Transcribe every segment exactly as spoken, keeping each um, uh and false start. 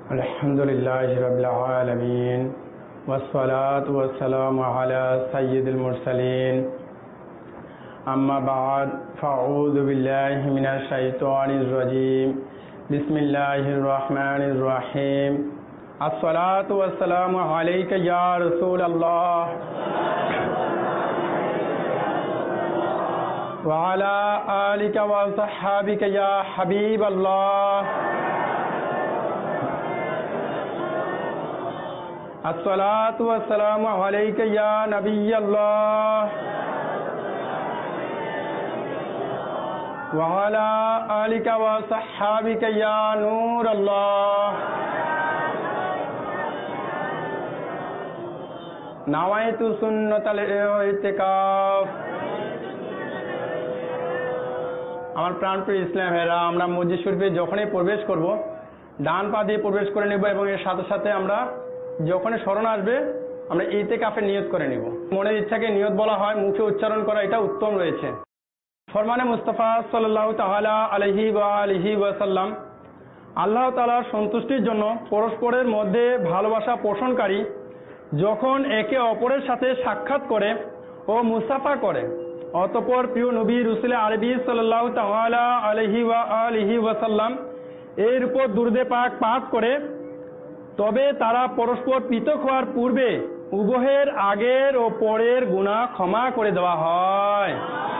अल्हम्दुलिल्लाहि रब्बिल आलमीन वस्सलातु वस्सलामु अला सय्यिदिल मुरसलीन अम्मा बाद फ़अऊज़ु बिल्लाहि मिनश शैतानिर रजीम बिस्मिल्लाहिर रहमानिर रहीम अस्सलातु वस्सलामु अलैका या रसूलल्लाह व अला आलिका व सहाबिका या हबीबल्लाह अस्सलातु वस्सलामु अलैका या नबियल्लाह व अला आलिका व सहाबिका या नूरल्लाह नवाइतु सुन्नतल इतिकाफ। আমার প্রাণপ্রিয় ইসলাম ভাইরা, আমরা মসজিদ শরীফে যখনই প্রবেশ করব ডান পা দিয়ে প্রবেশ করে নেব এবং এর সাথে সাথে আমরা যখনই স্মরণ আসবে আমরা ইতিকাফের নিয়ত করে নেব। মনের ইচ্ছাকে নিয়ত বলা হয়, মুখে উচ্চারণ করা এটা উত্তম রয়েছে। ফরমানে মুস্তাফা সাল্লাল্লাহু তাআলা আলাইহি ওয়া আলিহি ওয়াসাল্লাম আল্লাহ তাআলার সন্তুষ্টির জন্য পরস্পরের মধ্যে ভালোবাসা পোষণকারী যখন একে অপরের সাথে সাক্ষাৎ করে ও মুসাফা করে, অতঃপর প্রিয় নবী রাসূল আরবি সাল্লাল্লাহু তাআলা আলাইহি ওয়া আলিহি ওয়াসাল্লাম এর উপর দুরূদে পাক পাঠ করে তবে তারা পরস্পর পৃথক হওয়ার পূর্বে উভয়ের আগের ও পরের গুনাহ ক্ষমা করে দেওয়া হয়।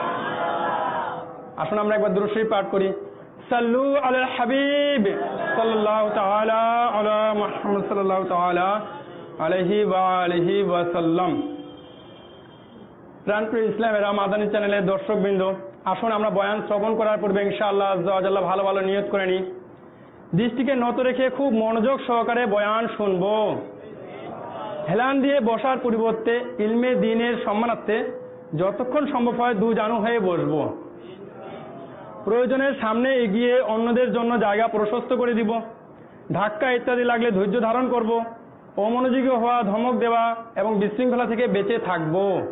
আসুন আমরা একবার দুরূদ শরীফ পাঠ করি। সাল্লু আলাল হাবিব সাল্লাল্লাহু তাআলা আলা মুহাম্মদ সাল্লাল্লাহু তাআলা আলাইহি ওয়া আলিহি ওয়াসাল্লাম। প্রাণপ্রিয় ইসলামেরা মাদানী চ্যানেলের দর্শকবৃন্দ, আসুন আমরা বয়ান শ্রবণ করার পূর্বে ইনশাআল্লাহ আজ্জা ওয়া জাল্লা ভালো ভালো নিয়ত করে নিই। দৃষ্টিকে নত রেখে খুব মনোযোগ সহকারে বয়ান শুনব। হেলান দিয়ে বসার পরিবর্তে ইলমে দ্বীনের সম্মানার্থে যতক্ষণ সম্ভব হয় দু জানু হয়ে বসব। প্রয়োজনের সামনে এগিয়ে অন্যদের জন্য জায়গা প্রশস্ত করে দিব। ধাক্কা ইত্যাদি লাগলে ধৈর্য ধারণ করব। অমনোযোগী হওয়া, ধমক দেওয়া এবং বিশৃঙ্খলা থেকে বেঁচে থাকব।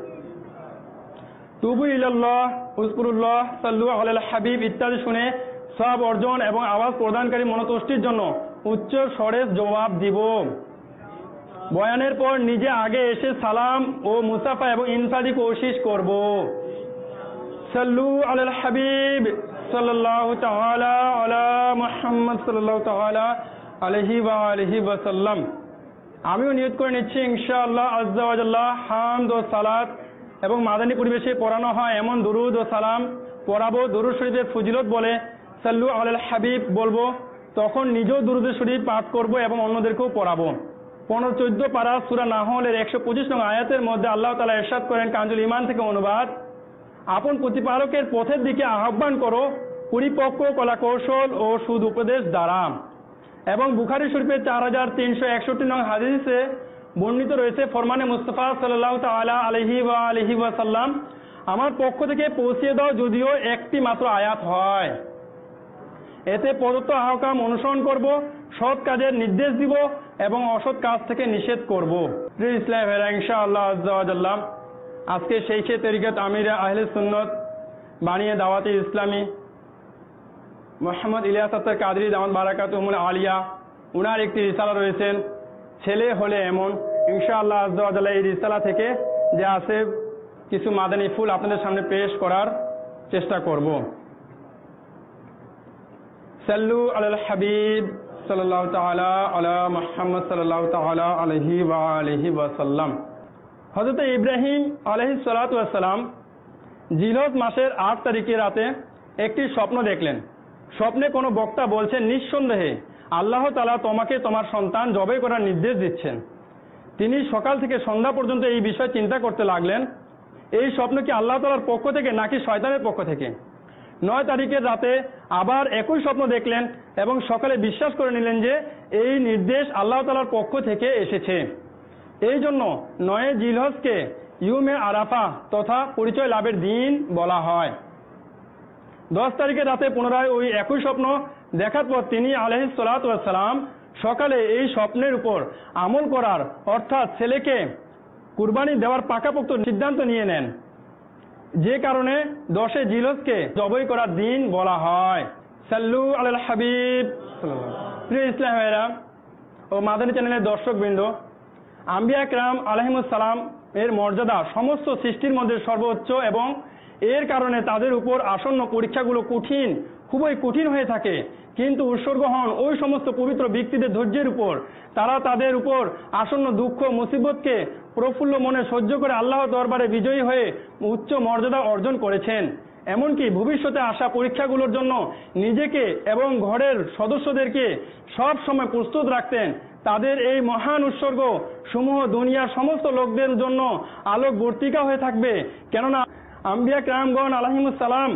তুবু ইলাল্লাহ, উযকুরুল্লাহ, সাল্লু আলাল হাবিব ইত্যাদি শুনে সওয়াব অর্জন এবং আওয়াজ প্রদানকারী মনোতুষ্টির জন্য উচ্চ স্বরে জবাব দিব। বয়ানের পর নিজে আগে এসে সালাম ও মুসাফা এবং ইনফাদি কোশিশ করব। সাল্লু আলাল হাবিব সাল্লাল্লাহু তাআলা আলা মুহাম্মদ সাল্লাল্লাহু তাআলা আলাইহি ওয়া আলিহি ওয়াসাল্লাম। আমিও নিয়ত করে নিচ্ছি ইনশাআল্লাহ আজ্জা ওয়া জাল্লা হামদ ও সালাত এবং মাদানী পরিবেশে পড়ানো হয় এমন দুরুদ ও সালাম পড়াবো। দুরুদ শরীফের ফজিলত বলে সাল্লু আলাল হাবিব বলবো, তখন নিজেও দুরুদ শরীফ পাঠ করব এবং অন্যদেরকেও পড়াবো। পনেরো চোদ্দ পারা সূরা নাহলের একশো পঁচিশ নং আয়াতের মধ্যে আল্লাহ তাআলা ইরশাদ করেন, কানজুল ঈমান থেকে অনুবাদ, আপন প্রতিপালকের পথের দিকে আহ্বান করো পরিপক্ক কলা কৌশল ও সুদ উপদেশ দ্বারা। এবং বুখারী শরীফের চার হাজার তিনশো একষট্টি নং হাদিসে বর্ণিত রয়েছে, ফরমানে মুস্তাফা সাল্লাল্লাহু তাআলা আলাইহি ওয়া আলিহি ওয়াসাল্লাম, আমার পক্ষ থেকে পৌঁছিয়ে দাও যদিও একটি মাত্র আয়াত হয়। এতে প্রদত্ত আহকাম অনুসরণ করব, সৎ কাজের নির্দেশ দিব এবং অসৎ কাজ থেকে নিষেধ করব। প্রিয় ইসলাম ভাইরা, ইনশাআল্লাহ আজ্জা ওয়া জাল্লা আজকে শেইখে তরিকত আমিরে আহলে সুন্নাত বানিয়ে দাওয়াতে ইসলামী মুহাম্মদ ইলিয়াস আত্তার কাদরি দাওয়াত বারাকাতুহুল আলিয়া, উনার একটি রিসালা রয়েছেন ছেলে হলে এমন। ইনশাআল্লাহ আজ্জা ওয়া জাল্লা এই রিসালা থেকে যে আছে কিছু মাদানী ফুল আপনাদের সামনে পেশ করার চেষ্টা করব। সাল্লু আলাল হাবিব সাল্লাল্লাহু তাআলা আলা মুহাম্মদ সাল্লাল্লাহু তাআলা আলাইহি ওয়া আলিহি ওয়াসাল্লাম। হযরত ইব্রাহিম আলাইহিস সালাতু ওয়াস সালাম জিলহজ মাসের আট তারিখে রাতে একটি স্বপ্ন দেখলেন। স্বপ্নে কোনো বক্তা বলছেন, নিঃসন্দেহে আল্লাহ তাআলা তোমাকে তোমার সন্তান জবাই করার নির্দেশ দিচ্ছেন। তিনি সকাল থেকে সন্ধ্যা পর্যন্ত এই বিষয়ে চিন্তা করতে লাগলেন, এই স্বপ্ন কি আল্লাহ তাআলার পক্ষ থেকে নাকি শয়তানের পক্ষ থেকে। নয় তারিখের রাতে আবার একই স্বপ্ন দেখলেন এবং সকালে বিশ্বাস করে নিলেন যে এই নির্দেশ আল্লাহ তাআলার পক্ষ থেকে এসেছে। এই জন্য নয় জিলহজকে ইউমে আরাফা তথা পরিচয় লাভের দিন বলা হয়। দশ তারিখের রাতে পুনরায় ওই একই স্বপ্ন দেখার পর তিনি আলাইহিস সালাতু ওয়াস সালাম সকালে এই স্বপ্নের উপর আমল করার অর্থাৎ ছেলেকে কুরবানি দেওয়ার পাকাপোক্ত সিদ্ধান্ত নিয়ে নেন, যে কারণে দশে জিলহজকে জবাই করার দিন বলা হয়। সাল্লু আলাল হাবিব। প্রিয় ইসলাম ভাইরা, ও মাদানী চ্যানেলের দর্শকবৃন্দ, আম্বিয়া কিরাম আলাইহিমুস সালাম এর মর্যাদা সমস্ত সৃষ্টির মধ্যে সর্বোচ্চ এবং এর কারণে তাদের উপর আসন্ন পরীক্ষাগুলো কঠিন, খুবই কঠিন হয়ে থাকে। কিন্তু উৎসর্গ হন ওই সমস্ত পবিত্র ব্যক্তিদের ধৈর্যের উপর। তারা তাদের উপর আসন্ন দুঃখ মুসিবতকে প্রফুল্ল মনে সহ্য করে আল্লাহর দরবারে বিজয়ী হয়ে উচ্চ মর্যাদা অর্জন করেছেন। এমনকি ভবিষ্যতে আসা পরীক্ষাগুলোর জন্য নিজেকে এবং ঘরের সদস্যদেরকে সব সময় প্রস্তুত রাখতেন। তাদের এই মহান উৎসর্গ সমূহ দুনিয়ার সমস্ত লোকদের জন্য আলোক বর্তিকা হয়ে থাকবে। কেননা আম্বিয়া কিরামগণ আলাইহিমুস সালাম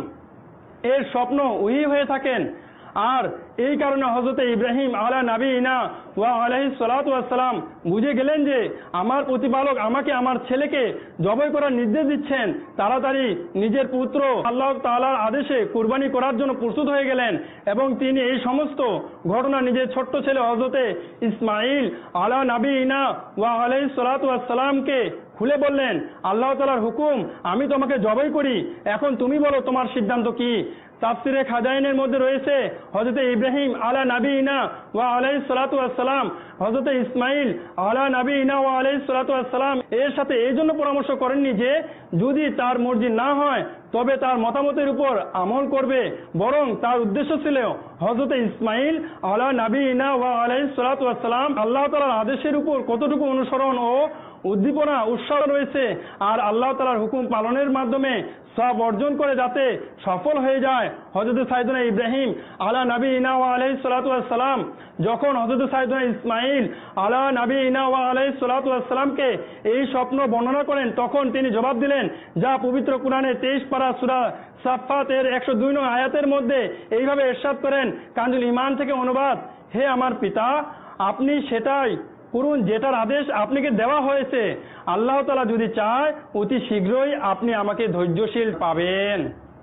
এর স্বপ্ন ওহী হয়ে থাকেন। আর এই কারণে হযরতে ইব্রাহিম আলা নবীনা ওয়া আলাইহিস সালাতু ওয়াস সালাম বুঝে গেলেন যে আমার প্রতিপালক আমাকে আমার ছেলেকে জবাই করার নির্দেশ দিচ্ছেন। তাড়াতাড়ি নিজের পুত্র আল্লাহ তাআলার আদেশে কুরবানি করার জন্য প্রস্তুত হয়ে গেলেন এবং তিনি এই সমস্ত ঘটনা নিজের ছোট্ট ছেলে হযরতে ইসমাইল আলা নবীনা ওয়া আলাইহিস সালাতু ওয়াস সালামকে খুলে বললেন, আল্লাহ তাআলার হুকুম, আমি তোমাকে জবাই করি, এখন তুমি বলো তোমার সিদ্ধান্ত কি। তাফসিরে খাজাইনের মধ্যে রয়েছে হযরতে ইব্রাহিম আলা নবীনা ওয়া আলাইহিস সালাতু ওয়াস সালাম হযরতে ইসমাইল আলা নবীনা ওয়া আলাইহিস সালাতু ওয়াস সালাম এর সাথে এই জন্য পরামর্শ করেননি যে যদি তার মর্জি না হয় তবে তার মতামতের উপর আমল করবে, বরং তার উদ্দেশ্য ছিল হযরতে ইসমাইল আলা নবীনা ওয়া আলাইহিস সালাতু ওয়াস সালাম আল্লাহ তাআলার আদেশের উপর কতটুকু অনুসরণ ও উদ্দীপনা উৎসাহ রয়েছে আর আল্লাহ তাআলার হুকুম পালনের মাধ্যমে সব অর্জন করে যাতে সফল হয়ে যায়। হযরত সাইয়েদনা ইব্রাহিম আলা নবীনা ওয়া আলাইহিস সালাতু ওয়াস সালাম যখন হযরত সাইয়েদনা ইসমাইল আলা নবীনা ওয়া আলাইহিস সালাতু ওয়াস সালামকে এই স্বপ্ন বর্ণনা করেন, তখন তিনি জবাব দিলেন, যা পবিত্র কোরআনে তেইশ পারা সূরা সাফফাত এর একশো দুই নং আয়াতের মধ্যে এইভাবে ইরশাদ করেন, কানজুল ঈমান থেকে অনুবাদ, হে আমার পিতা, আপনি সেটাই করুন যেটার আদেশ আপনাকে দেওয়া হয়েছে। আল্লাহ তাআলা যদি চায় অতি শীঘ্রই আপনি আমাকে ধৈর্যশীল পাবেন।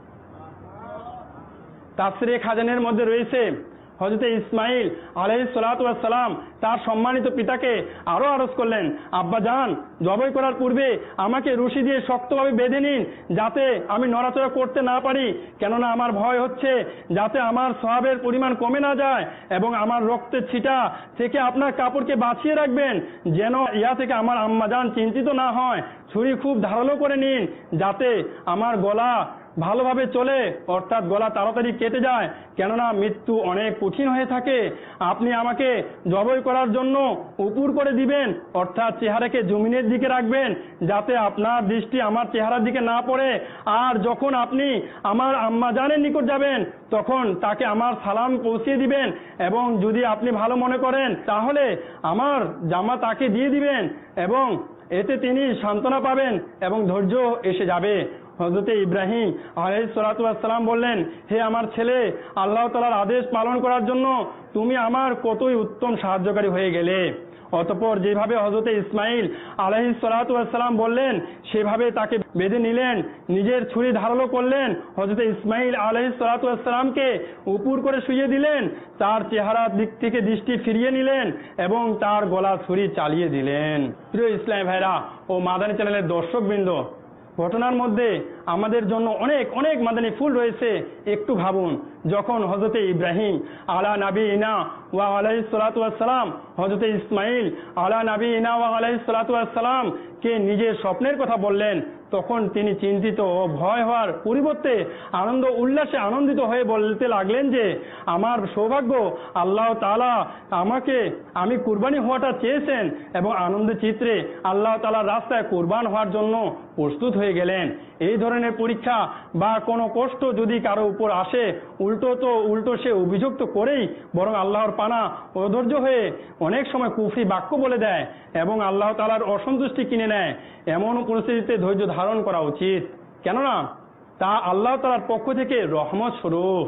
তাফসিরে খাজানের মধ্যে রয়েছে হযরত ইসমাইল আলাইহিস সালাতু ওয়াস সালাম তার সম্মানিত পিতাকে আরো আরজ করলেন, আব্বা জান, জবাই করার পূর্বে আমাকে রশি দিয়ে শক্তভাবে বেঁধে নিন যাতে আমি নড়াচড়া করতে না পারি, কেননা আমার ভয় হচ্ছে যাতে আমার সওয়াবের পরিমাণ কমে না যায়, এবং আমার রক্তের ছিটা থেকে আপনার কাপড়কে বাঁচিয়ে রাখবেন যেন ইয়া থেকে আমার আম্মা জান চিন্তিত না হয়। ছুরি খুব ধারালো করে নিন যাতে আমার গলা ভালোভাবে চলে, অর্থাৎ গলা তাড়াতাড়ি কেটে যায়, কেননা মৃত্যু অনেক কঠিন হয়ে থাকে। আপনি আমাকে জবাই করার জন্য উপর করে দিবেন, অর্থাৎ চেহারাকে জমিনের দিকে রাখবেন যাতে আপনার দৃষ্টি আমার চেহারার দিকে না পড়ে। আর যখন আপনি আমার আম্মা জানের নিকট যাবেন তখন তাকে আমার সালাম পৌঁছিয়ে দিবেন, এবং যদি আপনি ভালো মনে করেন তাহলে আমার জামা তাকে দিয়ে দিবেন, এবং এতে তিনি সান্ত্বনা পাবেন এবং ধৈর্য এসে যাবে। হযরতে ইব্রাহিম আলাইহিস সালাতু ওয়াস সালাম বললেন, হে আমার ছেলে, আল্লাহ তাআলার আদেশ পালন করার জন্য তুমি আমার কতই উত্তম সাহায্যকারী হয়ে গেলে। অতঃপর যেভাবে হযরতে ইসমাইল আলাইহিস সালাতু ওয়াস সালাম বললেন সেভাবে তাকে বেঁধে নিলেন, নিজের ছুরি ধারালো করলেন, হযরতে ইসমাইল আলাইহিস সালাতু ওয়াস সালামকে উপর করে শুইয়ে দিলেন, তার চেহারার দিক থেকে দৃষ্টি ফিরিয়ে নিলেন এবং তার গলা ছুরি চালিয়ে দিলেন। প্রিয় ইসলামী ভাইরা ও মাদানী চ্যানেলের দর্শকবৃন্দ, ঘটনার মধ্যে আমাদের জন্য অনেক অনেক মাদানী ফুল রয়েছে। একটু ভাবুন, যখন হযরতে ইব্রাহিম আলা নবীনা ওয়া আলাইহিস সালাতু ওয়াস সালাম হযরতে ইসমাইল আলা নবীনা ওয়া আলাইহিস সালাতু ওয়াস সালাম কে নিজের স্বপ্নের কথা বললেন, তখন তিনি চিন্তিত ও ভয় হওয়ার পরিবর্তে আনন্দ উল্লাসে আনন্দিত হয়ে বলতে লাগলেন যে আমার সৌভাগ্য, আল্লাহ তাআলা আমাকে আমি কুরবানি হওয়াটা চেয়েছেন, এবং আনন্দ চিত্রে আল্লাহ তাআলার রাস্তায় কুরবান হওয়ার জন্য প্রস্তুত হয়ে গেলেন। এই ধরনের পরীক্ষা বা কোনো কষ্ট যদি কারো উপর আসে, উল্টো তো উল্টো সে অভিযোগ তো করেই, বরং আল্লাহর পানা অধৈর্য হয়ে অনেক সময় কুফরি বাক্য বলে দেয় এবং আল্লাহ তাআলার অসন্তুষ্টি কিনে নেয়। এমন পরিস্থিতিতে ধৈর্য ধারণ করা উচিত, কেননা তা আল্লাহ তাআলার পক্ষ থেকে রহমত স্বরূপ।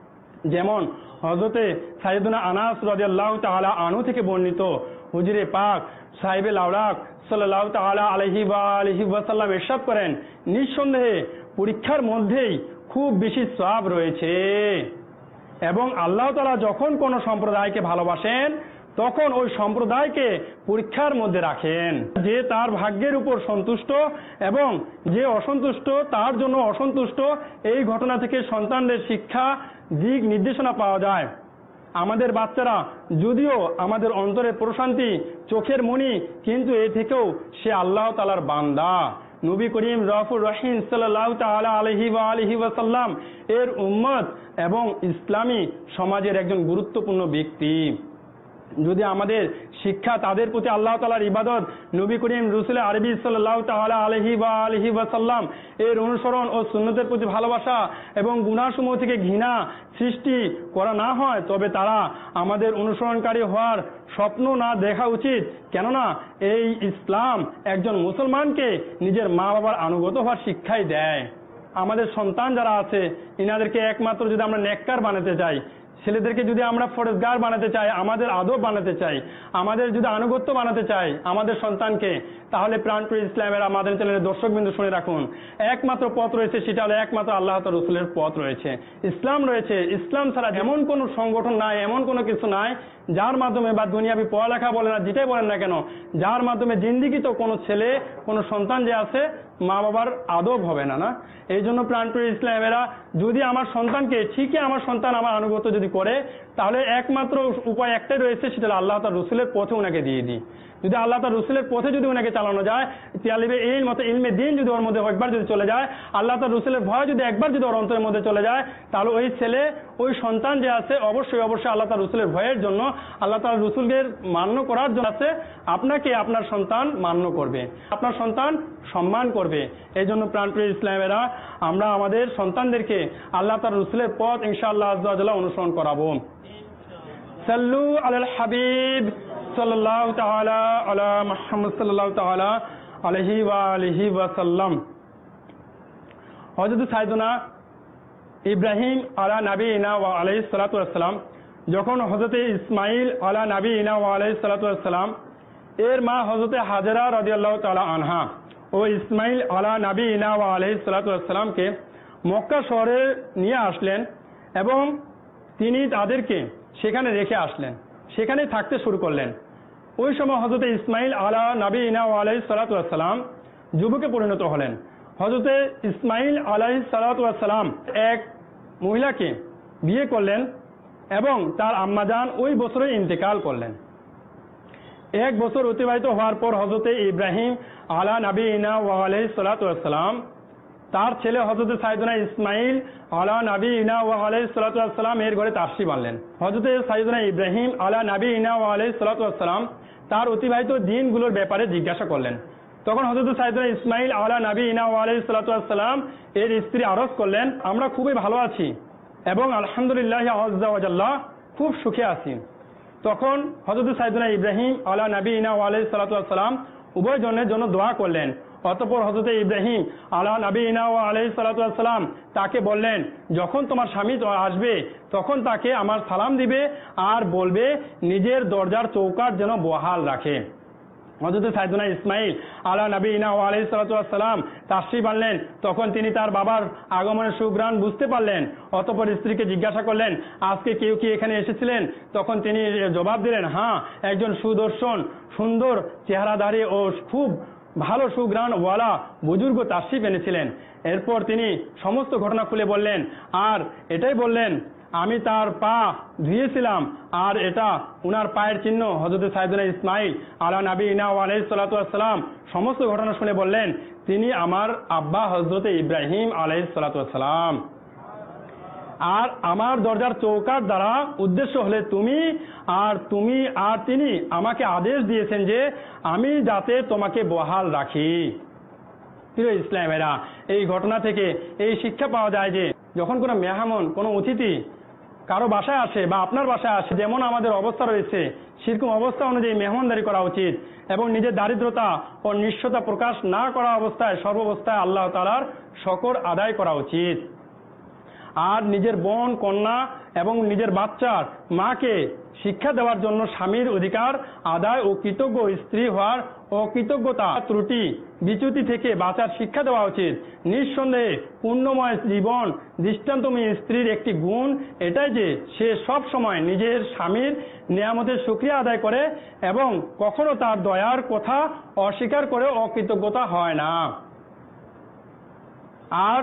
যেমন হযরতে সাইয়েদনা আনাস রাদিয়াল্লাহু তাআলা আনহু থেকে বর্ণিত, হুজুরে পাক সাহেবে লাওলাক সাল্লাল্লাহু তাআলা আলাইহি ওয়া আলিহি ওয়াসাল্লাম ইরশাদ করেন, নিঃসন্দেহে পরীক্ষার মধ্যেই খুব বেশি সওয়াব রয়েছে, এবং আল্লাহ তাআলা যখন কোন সম্প্রদায়কে ভালোবাসেন তখন ওই সম্প্রদায়কে পরীক্ষার মধ্যে রাখেন। যে তার ভাগ্যের উপর সন্তুষ্ট এবং যে অসন্তুষ্ট তার জন্য অসন্তুষ্ট, এই ঘটনা থেকে সন্তানদের শিক্ষা দিক নির্দেশনা পাওয়া যায়। আমাদের বাচ্চারা যদিও আমাদের অন্তরের প্রশান্তি, চোখের মণি, কিন্তু এ থেকেও সে আল্লাহ তাআলার বান্দা। নবী করিম রাউফুর রহিম সাল্লাল্লাহু তাআলা আলাইহি ওয়া আলিহি ওয়াসাল্লাম এর উম্মত এবং ইসলামী সমাজের একজন গুরুত্বপূর্ণ ব্যক্তি। যদি আমাদের শিক্ষা তাদের প্রতি আল্লাহ তাআলার ইবাদত, নবী করিম রাসূল আরবি সাল্লাল্লাহু তাআলা আলাইহি ওয়া আলিহি ওয়াসাল্লাম এর অনুসরণ ও সুন্নতের প্রতি ভালোবাসা এবং গুনাহসমূহ থেকে ঘৃণা সৃষ্টি করা না হয়, তবে তারা আমাদের অনুসরণকারী হওয়ার স্বপ্ন না দেখা উচিত। কেননা এই ইসলাম একজন মুসলমানকে নিজের মা বাবার আনুগত হওয়ার শিক্ষাই দেয়। আমাদের সন্তান যারা আছে ইনাদেরকে একমাত্র যদি আমরা নেককার বানাতে চাই, ছেলেদেরকে যদি আমরা ফরেজগার বানাতে চাই, আমাদের আদব বানাতে চাই, আমাদের যদি আনুগত্য বানাতে চাই আমাদের সন্তানকে, তাহলে প্রাণপ্রিয় ইসলামের আমাদের চ্যানেলের দর্শকবৃন্দ শুনে রাখুন, একমাত্র পথ রয়েছে, সেটা হলো একমাত্র আল্লাহ তাআলা রাসূলের পথ রয়েছে, ইসলাম রয়েছে। ইসলাম ছাড়া এমন কোনো সংগঠন নাই, এমন কোনো কিছু নাই যার মাধ্যমে, বা দুনিয়াবি পড়ালেখা বলেন না, যেটাই বলেন না কেন, যার মাধ্যমে জিন্দিগি তো কোনো ছেলে কোনো সন্তান যে আছে মা বাবার আদব হবে না। না এই জন্য প্রাণপ্রিয় ইসলামেরা, যদি আমার সন্তানকে ঠিকই আমার সন্তান আমার আনুগত্য যদি করে, তাহলে একমাত্র উপায় একটাই রয়েছে, সেটা হলো আল্লাহ তাআলা রাসূলের পথে ওনাকে দিয়ে দিই। যদি আল্লাহ তাআলা রাসূলের পথে যদি ওনাকে চালানো যায়, তালিবে ইলম মত ইলমে দ্বীন যদি ওর মধ্যে একবার যদি চলে যায়, আল্লাহ তাআলা রাসূলের ভয় যদি একবার যদি ওর অন্তরের মধ্যে চলে যায়, তাহলে ওই ছেলে ওই সন্তান যে আছে অবশ্যই অবশ্যই আল্লাহ তাআলা রাসূলের ভয়ের জন্য, আল্লাহ তাআলা রাসূলকে মান্য করার জন্য আছে, আপনাকে আপনার সন্তান মান্য করবে, আপনার সন্তান সম্মান করবে। এই জন্য প্রাণপ্রিয় ইসলামেরা, আমরা আমাদের সন্তানদেরকে আল্লাহ তাআলা রাসূলের পথ ইনশাআল্লাহ আযজা ওয়া জাল্লা অনুসরণ করাবো। সাল্লু আলাল হাবিব সাল্লাল্লাহু তাআলা আলা মুহাম্মদ সাল্লাল্লাহু তাআলা আলাইহি ওয়া আলিহি ওয়া সাল্লাম। হযরত সাইয়েদনা ইব্রাহিম আলা নবিয়িনা ওয়া আলাইহিস সালাতু ওয়াস সালাম যখন হযরত ইসমাঈল আলা নবিয়িনা ওয়া আলাইহিস সালাতু ওয়াস সালাম এর মা হযরত হাজেরা রাদিয়াল্লাহু তাআলা আনহা ও ইসমাঈল আলা নবিয়িনা ওয়া আলাইহিস সালাতু ওয়াস সালামকে মক্কা শহরে নিয়ে আসলেন এবং তিনি তাদেরকে সেখানে রেখে আসলেন, সেখানে থাকতে শুরু করলেন। ওই সময় হযরত ইসমাঈল আলা নবিয়িনা ওয়া আলাইহিস সালাতু ওয়াস সালাম যুবকে পরিণত হলেন। হযরত ইসমাঈল আলাইহিস সালাতু ওয়াস সালাম এক মহিলাকে বিয়ে করলেন এবং তার আম্মাজান ওই বছরে ইন্তেকাল করলেন। এক বছর অতিবাহিত হওয়ার পর হযরত ইব্রাহিম আলা নবিয়িনা ওয়া আলাইহিস সালাতু ওয়াস সালাম তার ছেলে হযরত সাইয়েদনা ইসমাঈল আলা নবিয়িনা ওয়া আলাইহিস সালাতু ওয়াস সালাম এর ঘরে তাশরিফ আনলেন। হযরত সাইয়েদনা ইব্রাহিম আলা নবিয়িনা ওয়া আলাইহিস সালাতু ওয়াস সালাম তার অতিবাহিত দিনগুলোর ব্যাপারে জিজ্ঞাসা করলেন। তখন হযরত সাইয়েদনা ইসমাঈল আলা নবিয়িনা ওয়া আলাইহিস সালাতু ওয়াস সালাম এর স্ত্রী আরজ করলেন, আমরা খুবই ভালো আছি এবং আলহামদুলিল্লাহ আযজা ওয়া জাল্লা খুব সুখে আছি। তখন হযরত সাইয়েদনা ইব্রাহিম আলা নবিয়িনা ওয়া আলাইহিস সালাতু ওয়াস সালাম উভয় জনের জন্য দোয়া করলেন। অতঃপর হযরত ইব্রাহিম আলা নবিয়িনা ওয়া আলাইহিস সালাতু ওয়াস সালাম তাকে বললেন, যখন তোমার স্বামী আসবে তখন তাকে আমার সালাম দিবে আর বলবে নিজের দরজার চৌকাঠ যেন বহাল রাখে। হযরত সাইয়েদনা ইসমাঈল আলা নবিয়িনা ওয়া আলাইহিস সালাতু ওয়াস সালাম তাশরিফ আনলেন। তখন তিনি তার বাবার আগমনের সুঘ্রাণ বুঝতে পারলেন। অতঃপর স্ত্রীকে জিজ্ঞাসা করলেন, আজকে কেউ কি এখানে এসেছিলেন? তখন তিনি জবাব দিলেন, হ্যাঁ, একজন সুদর্শন সুন্দর চেহারাধারী ও খুব ভালো সুঘ্রাণ ওয়ালা বুজুর্গ তাশরিফ এনেছিলেন। এরপর তিনি সমস্ত ঘটনা খুলে বললেন আর এটাই বললেন, আমি তার পা ধুয়েছিলাম আর এটা উনার পায়ের চিহ্ন। হযরত সাইয়েদনা ইসমাঈল আলা নবিয়িনা ওয়া আলাইহিস সালাতু ওয়াস সালাম সমস্ত ঘটনা শুনে বললেন, তিনি আমার আব্বা হযরত ইব্রাহিম আলাইহিস সালাতু ওয়াস সালাম। আর আমার দরজার চৌকাঠ দ্বারা উদ্দেশ্য হলে তুমি আর তুমি আর তিনি আমাকে আদেশ দিয়েছেন যে আমি যাতে তোমাকে বহাল রাখি। প্রিয় ইসলামেরা, এই ঘটনা থেকে এই শিক্ষা পাওয়া যায় যে যখন কোনো মেহমান কোনো অতিথি কারো বাসায় আসে বা আপনার বাসায় আসে, যেমন আমাদের অবস্থা রয়েছে সেরকম অবস্থা অনুযায়ী মেহমানদারি করা উচিত এবং নিজের দারিদ্রতা ও নিঃস্বতা প্রকাশ না করা অবস্থায় সর্বাবস্থায় আল্লাহ তাআলার শকর আদায় করা উচিত। আর নিজের বোন কন্যা এবং নিজের বাচ্চার মাকে শিক্ষা দেওয়ার জন্য স্বামীর অধিকার আদায় ও কৃতজ্ঞ স্ত্রী হওয়ার ও কৃতজ্ঞতা ত্রুটি বিচ্যুতি থেকে বাঁচার শিক্ষা দেওয়া উচিত। নিঃসন্দেহে পূর্ণময় জীবন দৃষ্টান্তময় স্ত্রীর একটি গুণ এটাই যে সে সব সময় নিজের স্বামীর নিয়ামতের শুকরিয়া আদায় করে এবং কখনো তার দয়ার কথা অস্বীকার করে অকৃতজ্ঞতা হয় না। আর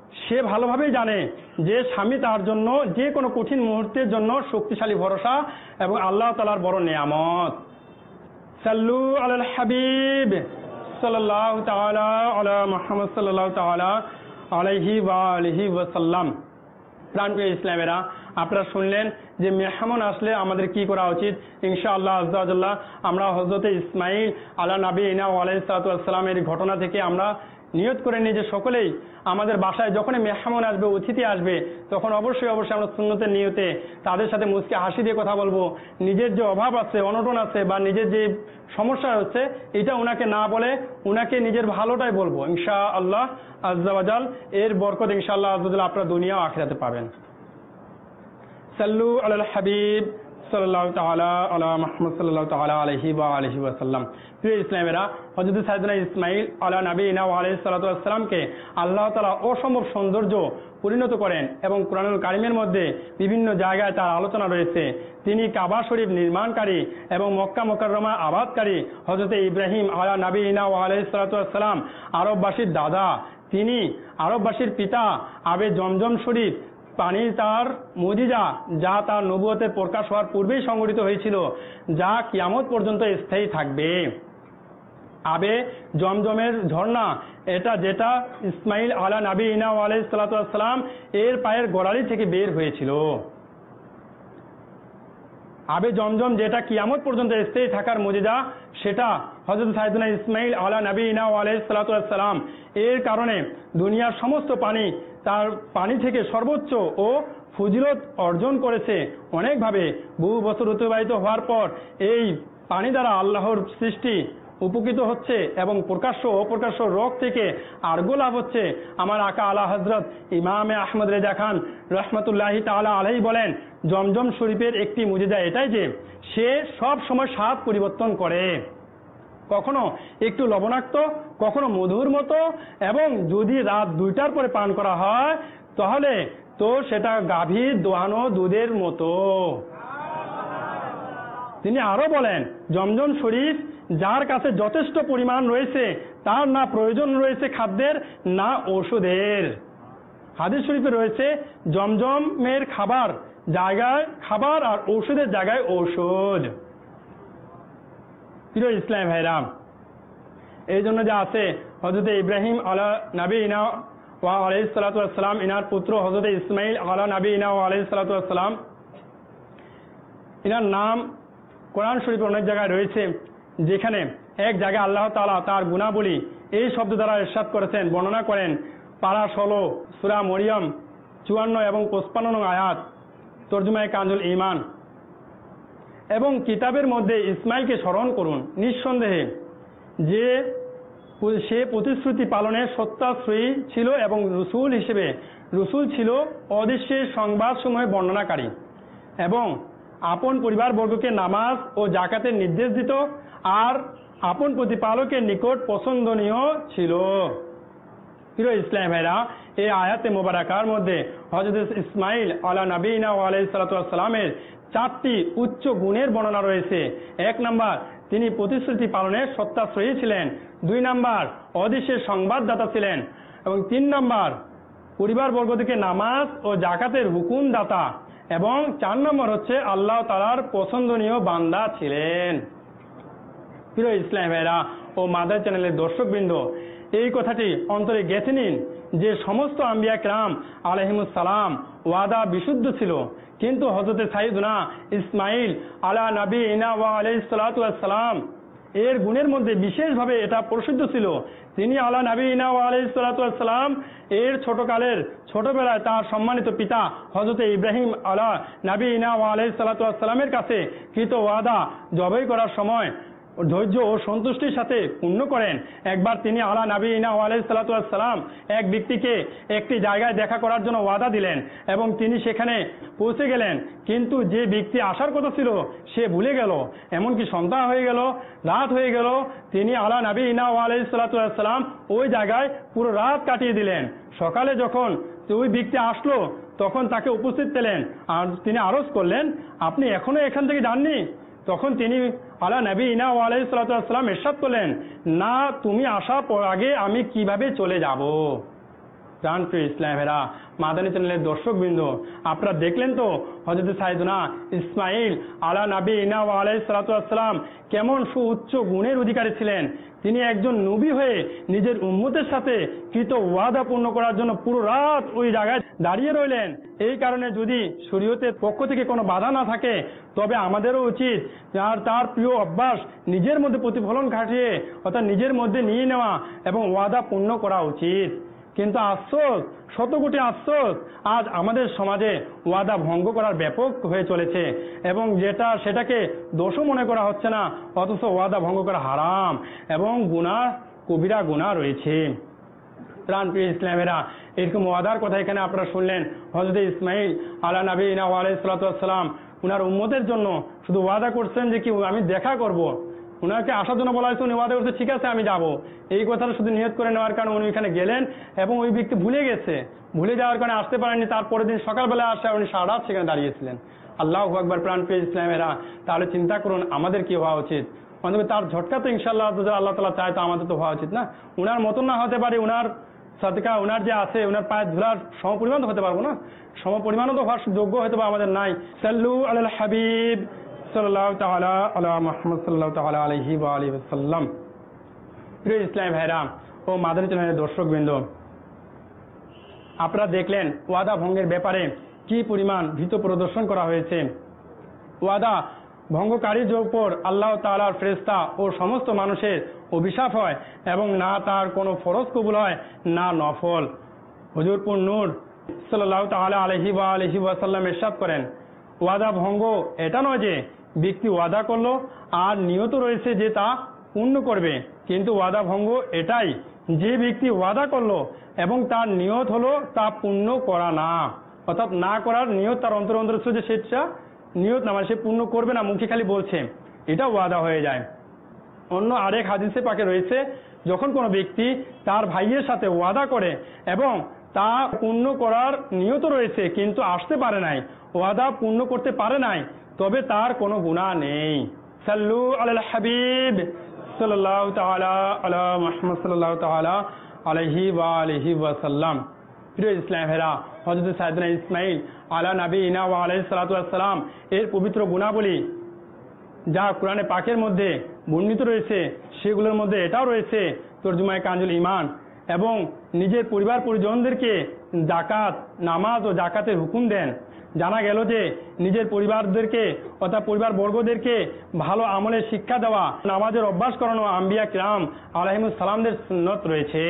সে ভালোভাবেই জানে যে স্বামী তার জন্য যে কোনো কঠিন মুহূর্তের জন্য শক্তিশালী ভরসা এবং আল্লাহ তাআলার বড় নিয়ামত। সাল্লু আলাল হাবিব সাল্লাল্লাহু তাআলা আলা মুহাম্মদ সাল্লাল্লাহু তাআলা আলাইহি ওয়া আলিহি ওয়া সাল্লাম। প্রাণপ্রিয় ইসলামেরা, আপনারা শুনলেন যে মেহমান আসলে আমাদের কি করা উচিত। ইনশাআল্লাহ আজ্জা ওয়া জাল্লা আমরা হযরতে ইসমাঈল আলা নবীনা ওয়া আলাইহিস সালাতু ওয়াস সালামের ঘটনা থেকে আমরা নিয়ত করে নিই যে সকলেই আমাদের বাসায় যখনই মেহমান আসবে, অতিথি আসবে, তখন অবশ্যই অবশ্যই আমরা সুন্নতের নিয়তে তাদের সাথে মুচকে হাসি দিয়ে কথা বলবো। নিজের যে অভাব আছে, অনটন আছে বা নিজের যে সমস্যা হচ্ছে এটা উনাকে না বলে উনাকে নিজের ভালোটাই বলবো। ইনশাআল্লাহ আজ্জা ওয়া জাল এর বরকত ইনশাআল্লাহ আজ্জা ওয়া জাল আপনারা দুনিয়া ও আখিরাতে পাবেন। সাল্লু আলাল হাবিব সাল্লাল্লাহু তাআলা আলা মুহাম্মদ সাল্লাল্লাহু তাআলা আলাইহি ওয়া আলিহি ওয়া সাল্লাম। প্রিয় ইসলামেরা, হযরত সাইয়েদনা ইসমাঈল আলা নবীনা ওয়া আলাইহিস সালাতু ওয়াস সালামকে আল্লাহ তাআলা অসম্ভব সৌন্দর্য পরিণত করেন এবং কোরআনুল কারীমের মধ্যে বিভিন্ন জায়গায় তার আলোচনা রয়েছে। তিনি কাবা শরীফ নির্মাণকারী এবং মক্কা মুকাররমা আবাদকারী হযরত ইব্রাহিম আলা নবীনা ওয়া আলাইহিস সালাতু ওয়াস সালাম আরববাসীর দাদা। তিনি আরববাসীর পিতা। আবে জমজম শরীফ পানি তার মুজিজা, যা তার নবুয়তের প্রকাশ হওয়ার পূর্বেই সংঘটিত হয়েছিল, যা কিয়ামত পর্যন্ত স্থায়ী থাকবে। আবে জমজমের ঝর্ণা, এটা যেটা ইসমাঈল আলা নবীনা ওয়া আলাইহিস সালাতু ওয়াস সালাম এর পায়ের গোড়ালি থেকে বের হয়েছিল। আবে জমজম যেটা কিয়ামত পর্যন্ত স্থায়ী থাকার মুজিজা, সেটা হযরত সাইয়েদনা ইসমাঈল আলা নবীনা ওয়া আলাইহিস সালাতু ওয়াস সালাম এর কারণে দুনিয়ার সমস্ত পানি তার পানি থেকে সর্বোচ্চ ও ফজিলত অর্জন করেছে। অনেকভাবে বহু বছর অতিবাহিত হওয়ার পর এই পানি দ্বারা আল্লাহর সৃষ্টি উপকৃত হচ্ছে এবং প্রকাশ্য অপ্রকাশ্য রোগ থেকে আরোগ্য লাভ হচ্ছে। আমার আকা আলা হযরত ইমামে আহমদ রেজা খান রহমতুল্লাহি তাআলা আলাইহি বলেন, জমজম শরীফের একটি মুজিজা এটাই যে সে সব সময় স্বাদ পরিবর্তন করে, কখনো একটু লবণাক্ত, কখনো মধুর মতো, এবং যদি রাত দুইটার পরে পান করা হয় তাহলে তো সেটা গাভীর দোহানো দুধের মতো। তিনি আরো বলেন, জমজম শরীফ যার কাছে যথেষ্ট পরিমাণ রয়েছে তার না প্রয়োজন রয়েছে খাদ্যের না ঔষধের। হাদিস শরীফে রয়েছে জমজমের খাবার জায়গায় খাবার আর ঔষধের জায়গায় ঔষধ। প্রিয় ইসলাম ভাইরাম, এই জন্য যে আছে হযরত ইব্রাহিম আলা নবীনা ওয়া আলাইহিস সালাতু ওয়াস সালাম, ইনার পুত্র হযরত ইসমাঈল আলা নবীনা ওয়া আলাইহিস সালাতু ওয়াস সালাম, ইনার নাম কোরআন শরীফে অনেক জায়গায় রয়েছে, যেখানে এক জায়গায় আল্লাহ তাআলা তার গুণাবলী এই শব্দ দ্বারা ইরশাদ করেছেন, বর্ণনা করেন। পারা ষোলো সূরা মরিয়ম চুয়ান্ন এবং পঁচপান্ন নং আয়াত, তরজমায়ে কানজুল ঈমান। এবং কিতাবের মধ্যে ইসমাঈলকে স্মরণ করুন, নিঃসন্দেহে যে সে প্রতিশ্রুতি পালনের সত্যাশ্রয়ী ছিল এবং রসুল হিসেবে রসুল ছিল অদৃশ্যের সংবাদসমূহ বর্ণনাকারী এবং আপন পরিবারবর্গকে নামাজ ও জাকাতের নির্দেশ দিত আর আপন প্রতিপালকের নিকট পছন্দনীয় ছিল। প্রিয় ইসলাম ভাইরা, এই আয়াতে মোবারকার মধ্যে হযরত ইসমাঈল আলা নবীনা ওয়া আলাইহিস সালাতু ওয়াস সালামের চারটি উচ্চ গুণের বর্ণনা রয়েছে। এক নাম্বার, তিনি প্রতিশ্রুতি পালনের সত্যাশ্রয়ী ছিলেন। দুই নাম্বার, অদৃশ্যের সংবাদদাতা ছিলেন। এবং তিন নাম্বার, পরিবারবর্গকে নামাজ ও জাকাতের হুকুম দাতা। এবং চার নম্বর হচ্ছে আল্লাহ তাআলার পছন্দনীয় বান্দা ছিলেন। প্রিয় ইসলাম ভাইরা ও মাদার চ্যানেলের দর্শকবৃন্দ, এই কথাটি অন্তরে গেঁথে নিন যে সমস্ত আম্বিয়া কিরাম আলাইহিমুস সালাম ওয়াদা বিশুদ্ধ ছিল, কিন্তু হযরত সাইয়েদনা ইসমাঈল আলা নবীনা ওয়া আলাইহিস সালাতু ওয়াস সালাম এর গুণের মধ্যে বিশেষভাবে এটা প্রসিদ্ধ ছিল। তিনি আলা নবীনা ওয়া আলাইহিস সালাতু ওয়াস সালাম এর ছোটকালের ছোটবেলায় তার সম্মানিত পিতা হযরত ইব্রাহিম আলা নবীনা ওয়া আলাইহিস সালাতু ওয়াস সালামের কাছে কৃত ওয়াদা জবাই করার সময় ধৈর্য ও সন্তুষ্টির সাথে পূর্ণ করেন। একবার তিনি আলা নবীনা ওয়া আলাইহিস সালাতু ওয়াস সালাম এক ব্যক্তিকে একটি জায়গায় দেখা করার জন্য ওয়াদা দিলেন এবং তিনি সেখানে পৌঁছে গেলেন, কিন্তু যে ব্যক্তি আসার কথা ছিল সে ভুলে গেল, এমনকি সন্ধ্যা হয়ে গেল, রাত হয়ে গেল। তিনি আলা নবীনা ওয়া আলাইহিস সালাতু ওয়াস সালাম ওই জায়গায় পুরো রাত কাটিয়ে দিলেন। সকালে যখন ওই ব্যক্তি আসলো তখন তাকে উপস্থিত পেলেন আর তিনি আরজ করলেন, আপনি এখনো এখান থেকে যাননি? তখন তিনি আলা নবীনা ওয়া আলাইহিস সালাতু ওয়াস সালাম ইরশাদ করলেন, না, তুমি আসার আগে আমি কিভাবে চলে যাব। প্রাণ প্রিয় ইসলামেরা, মাদানী চ্যানেলের দর্শকবৃন্দ, আপনারা দেখলেন তো হযরত সাইয়েদনা ইসমাঈল আলা নবিয়িনা ওয়া আলাইহিস সালাতু ওয়াস সালাম কেমন সুউচ্চ গুণের অধিকারী ছিলেন। তিনি একজন নবী হয়ে নিজের উম্মতের সাথে কৃত ওয়াদা পূর্ণ করার জন্য পুরো রাত ওই জায়গায় দাঁড়িয়ে রইলেন। এই কারণে যদি শরীয়তের পক্ষ থেকে কোনো বাধা না থাকে তবে আমাদেরও উচিত আর তার প্রিয় অভ্যাস নিজের মধ্যে প্রতিফলন ঘটিয়ে অর্থাৎ নিজের মধ্যে নিয়ে নেওয়া এবং ওয়াদা পূর্ণ করা উচিত। কিন্তু আফসোস, শত কোটি আফসোস, আজ আমাদের সমাজে ওয়াদা ভঙ্গ করার ব্যাপক হয়ে চলেছে এবং যেটা সেটাকে দোষও মনে করা হচ্ছে না, অথচ ওয়াদা ভঙ্গ করা হারাম এবং গুনাহ, কবিরা গুনাহ রয়েছে। প্রাণ প্রিয় ইসলামেরা, এরকম ওয়াদার কথা এখানে আপনারা শুনলেন। হযরত ইসমাঈল আলা নবিয়িনা ওয়া আলাইহিস সালাতু ওয়াস সালাম উনার উম্মতের জন্য শুধু ওয়াদা করছেন যে কি আমি দেখা করব, উনাকে আসার জন্য বলা হয়েছে, উনি ওয়াদা করছে ঠিক আছে আমি যাব, এই কথাটা শুধু নিয়ত করে নেওয়ার কারণে উনি এখানে গেলেন এবং ওই ব্যক্তি ভুলে গেছে, ভুলে যাওয়ার কারণে আসতে পারেননি। তারপরের দিন সকালবেলা আসে উনি সারা রাত সেখানে দাঁড়িয়েছিলেন। আল্লাহু আকবার। প্রাণ প্রিয় ইসলামেরা, তাহলে চিন্তা করুন আমাদের কি হওয়া উচিত। অন্তত তার ঝটকা তো ইনশাআল্লাহ আল্লাহ তাআলা চায় তো আমাদের তো হওয়া উচিত না। উনার মতন না হতে পারে, উনার সাদকা উনার যে আছে উনার পায়ের ধুলার সমপরিমাণ তো হতে পারবো না, সমপরিমাণও তো হওয়ার যোগ্য হয়তো বা আমাদের নাই। সাল্লু আলাল হাবিব সাল্লাল্লাহু তাআলা আলা মুহাম্মদ সাল্লাল্লাহু তাআলা আলাইহি ওয়া আলিহি ওয়াসাল্লাম। প্রিয় ইসলাম ভাইরা ও মাদানী চ্যানেলের দর্শকবৃন্দ, আপনারা দেখলেন ওয়াদা ভঙ্গের ব্যাপারে কি পরিমাণ ভীত প্রদর্শন করা হয়েছে। ওয়াদা ভঙ্গকারীর উপর আল্লাহ তাআলার ফেরেশতা ও সমস্ত মানুষের অভিশাপ হয় এবং না তার কোনো ফরজ কবুল হয় না নফল। হুজুরপুর নূর সাল্লাল্লাহু তাআলা আলাইহি ওয়া আলিহি ওয়াসাল্লাম ইরশাদ করেন, ওয়াদা ভঙ্গ এটা নয় যে ব্যক্তি ওয়াদা করলো আর নিয়ত রয়েছে যে তা পূর্ণ করবে, কিন্তু ওয়াদা ভঙ্গ এটাই যে ব্যক্তি ওয়াদা করলো এবং তার নিয়ত হলো তা পূর্ণ করা না, অর্থাৎ না করার নিয়ত তার অন্তর অন্তর যে সেটা নিয়ত না, মানে সে পূর্ণ করবে না, মুখে খালি বলছে, এটা ওয়াদা হয়ে যায়। অন্য আরেক হাদিসে পাকে রয়েছে, যখন কোনো ব্যক্তি তার ভাইয়ের সাথে ওয়াদা করে এবং তা পূর্ণ করার নিয়ত রয়েছে কিন্তু আসতে পারে নাই, ওয়াদা পূর্ণ করতে পারে নাই, তবে তার কোনো গুনাহ নেই। সাল্লু আলাল হাবিব সাল্লাল্লাহু তাআলা আলা মুহাম্মদ সাল্লাল্লাহু তাআলা আলাইহি ওয়া আলিহি ওয়াসাল্লাম। প্রিয় ইসলাম ভাইরা, হযরত সাইয়েদনা ইসমাঈল আলা নবিয়িনা ওয়া আলাইহিস সালাতু ওয়াস সালাম এর পবিত্র গুণাবলী যা কোরআনে পাকের মধ্যে বর্ণিত রয়েছে সেগুলোর মধ্যে এটাও রয়েছে তরজমায়ে কানজুল ঈমান, এবং নিজের পরিবার পরিজনদেরকে যাকাত, নামাজ ও যাকাতের হুকুম দেন। জানা গেল যে নিজের পরিবারদেরকে অর্থাৎ পরিবার বর্গদেরকে ভালো আমলের শিক্ষা দেওয়া, নামাজের অভ্যাস করানো আম্বিয়া কিরাম আলাইহিমুস সালামদের সুন্নত রয়েছে।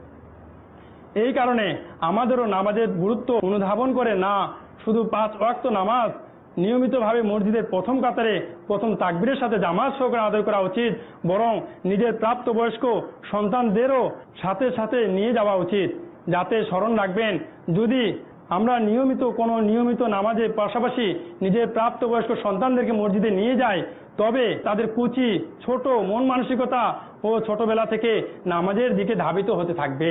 এই কারণে আমাদেরও নামাজের গুরুত্ব অনুধাবন করে না শুধু পাঁচ ওয়াক্ত নামাজ নিয়মিতভাবে মসজিদের প্রথম কাতারে প্রথম তাকবীরের সাথে জামাত সহকারে আদায় করা উচিত, বরং নিজের প্রাপ্তবয়স্ক সন্তানদেরও সাথে সাথে নিয়ে যাওয়া উচিত। যাতে স্মরণ রাখবেন, যদি আমরা নিয়মিত কোনো নিয়মিত নামাজের পাশাপাশি নিজের প্রাপ্তবয়স্ক সন্তানদেরকে মসজিদে নিয়ে যাই, তবে তাদের কুচি ছোট মন মানসিকতা ও ছোটবেলা থেকে নামাজের দিকে ধাবিত হতে থাকবে।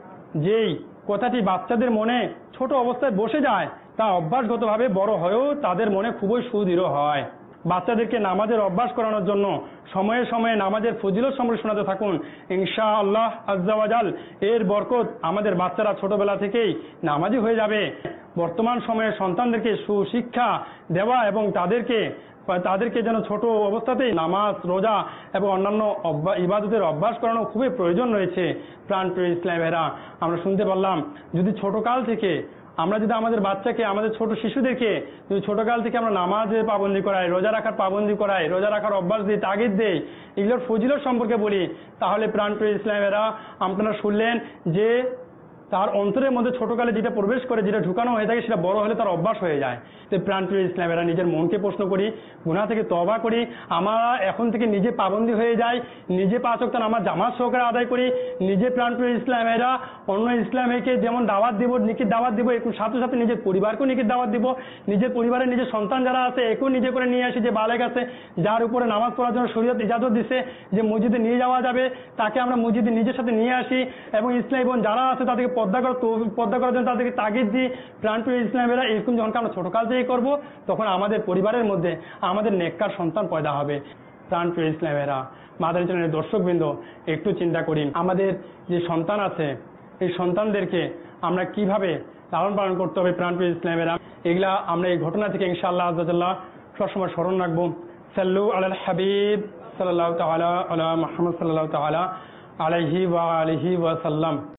যেই কথাটি বাচ্চাদের মনে ছোট অবস্থায় বসে যায় তা অভ্যাসগতভাবে বড় হয়েও তাদের মনে খুবই সুদৃঢ় হয়। বাচ্চাদেরকে নামাজের অভ্যাস করানোর জন্য সময়ে সময়ে নামাজের ফজিলত সম্পর্কে শোনাতে থাকুন। ইনশাআল্লাহ আজ্জা ওয়া জাল এর বরকত আমাদের বাচ্চারা ছোটবেলা থেকেই নামাজি হয়ে যাবে। বর্তমান সময়ে সন্তানদেরকে সুশিক্ষা দেওয়া এবং তাদেরকে তাদেরকে যেন ছোট অবস্থাতেই নামাজ, রোজা এবং অন্যান্য ইবাদতের অভ্যাস করানো খুবই প্রয়োজন রয়েছে। প্রাণ প্রিয় ইসলাম ভাইরা, আমরা শুনতে পারলাম যদি ছোটকাল থেকে আমরা যদি আমাদের বাচ্চাকে, আমাদের ছোট শিশুদেরকে যদি ছোটকাল থেকে আমরা নামাজের পাবন্দি করাই, রোজা রাখার পাবন্দি করাই, রোজা রাখার অভ্যাস দিই, তাগিদ দেই, এগুলোর ফজিলত সম্পর্কে বলি, তাহলে প্রাণ প্রিয় ইসলামেরা আপনারা শুনলেন যে তার অন্তরের মধ্যে ছোটকালে যেটা প্রবেশ করে, যেটা ঢুকানো হয়ে থাকে, সেটা বড় হলে তার অভ্যাস হয়ে যায়। তো প্রাণ প্রিয় ইসলামেরা নিজের মনকে প্রশ্ন করি, গুনাহ থেকে তওবা করি, আমরা এখন থেকে নিজে পাবন্দি হয়ে যাই, নিজে পাঁচ ওয়াক্ত নামাজ জামাত সহকারে আদায় করি, নিজে প্রাণ প্রিয় ইসলামেরা অন্য ইসলামীকে যেমন দাওয়াত দিব, নিকির দাওয়াত দিব, একটু সাথে সাথে নিজের পরিবারকেও নিকির দাওয়াত দিব, নিজের পরিবারের নিজের সন্তান যারা আছে একেও নিজে করে নিয়ে আসি, যে বালেগ আছে যার উপরে নামাজ পড়ার জন্য শরীয়ত ইজাজত দিছে যে মসজিদে নিয়ে যাওয়া যাবে, তাকে আমরা মসজিদে নিজের সাথে নিয়ে আসি এবং ইসলামী বোন যারা আছে তাদেরকে পর্দা করার পর্দা করার জন্য তাদেরকে তাগিদ দিই। প্রাণ প্রিয় ইসলামেরা এরকম যখন আমরা ছোটকাল থেকে করবো তখন আমাদের পরিবারের মধ্যে আমাদের নেককার সন্তান পয়দা হবে। প্রাণ প্রিয় ইসলামেরা, মাদানী চ্যানেলের দর্শকবৃন্দ, একটু চিন্তা করি, আমাদের যে সন্তান আছে এই সন্তানদেরকে আমরা কিভাবে লালন পালন করতে হবে প্রাণপ্রিয় ইসলামেরা, এগুলা আমরা এই ঘটনা থেকে ইনশাআল্লাহ আজ্জাল্লাহ সবসময় স্মরণ রাখবো। সাল্লু আলাল হাবিব সাল্লাল্লাহু তাআলা আলা মুহাম্মদ সাল্লাল্লাহু তাআলা আলাইহি ওয়া আলিহি ওয়া সাল্লাম।